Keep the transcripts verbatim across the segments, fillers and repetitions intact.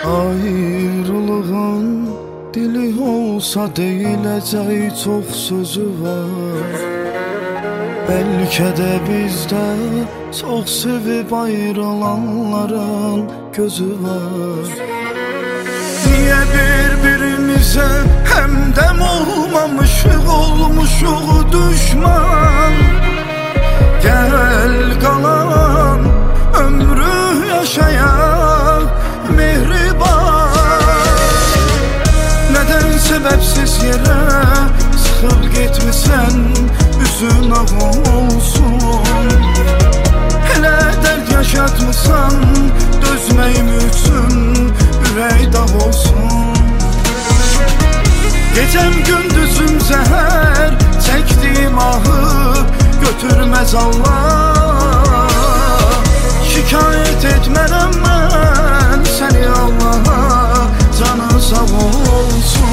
Ayrılığın dili olsa deyiləcək çox sözü var. Bəlkə də bizdə çox sevib ayrılanların gözü var. Niyə bir-birimizə həmdəm olmamışıq, olmuşuq düşman? Gəl qalan ömrü yaşayaq mehriban. Nədən səbəbsiz yerə sıxıb getmisən, üzün ağ olsun. Hələ dərd yaşatmısan, dözməyim üçün ürək dağ olsun. Gecəm gündüzüm zəhər, çəkdiyim ahı götürməz Allah. Şikayət etmərəm mən səni Allaha, canın sağ olsun.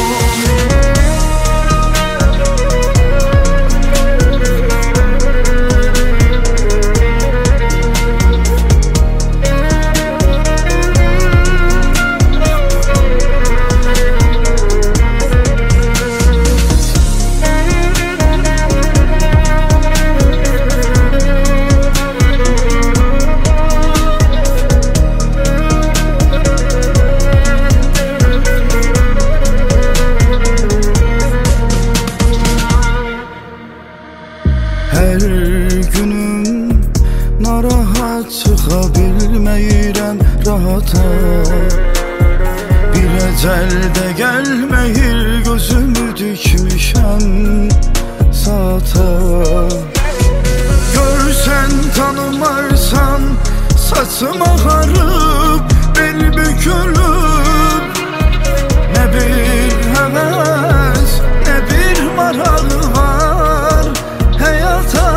Hər günüm narahat çıxa bilməyirəm rahata. Bir əcəldə gəlməyir, gözümü dikmişəm saata. Görsən tanımarsan, saçım ağarıb, bel bükülüb. Nə bir həvəs, nə bir maraq var həyata.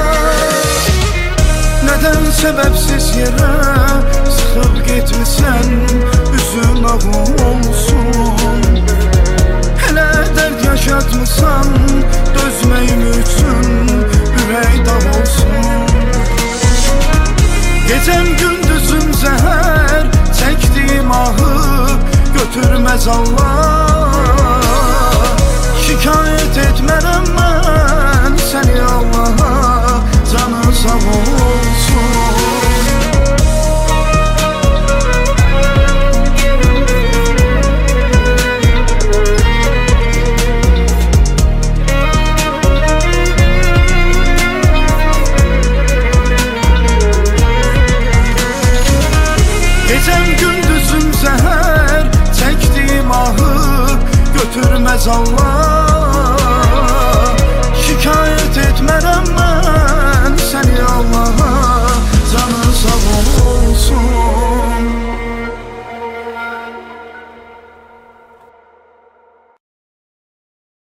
Nədən səbəbsiz yerə sıxıb getmisən, üzün ağ olsun. Hələ dərd yaşatmısan, dözməyim üçün ürək dağ olsun. Gecəm gündüzüm zəhər, çəkdiyim ahı götürməz Allah. Şikayət etmərəm mən səni Allaha, canın sağ olsun. Gecəm gündüzüm zəhər, çəkdiyim ahı götürməz Allah.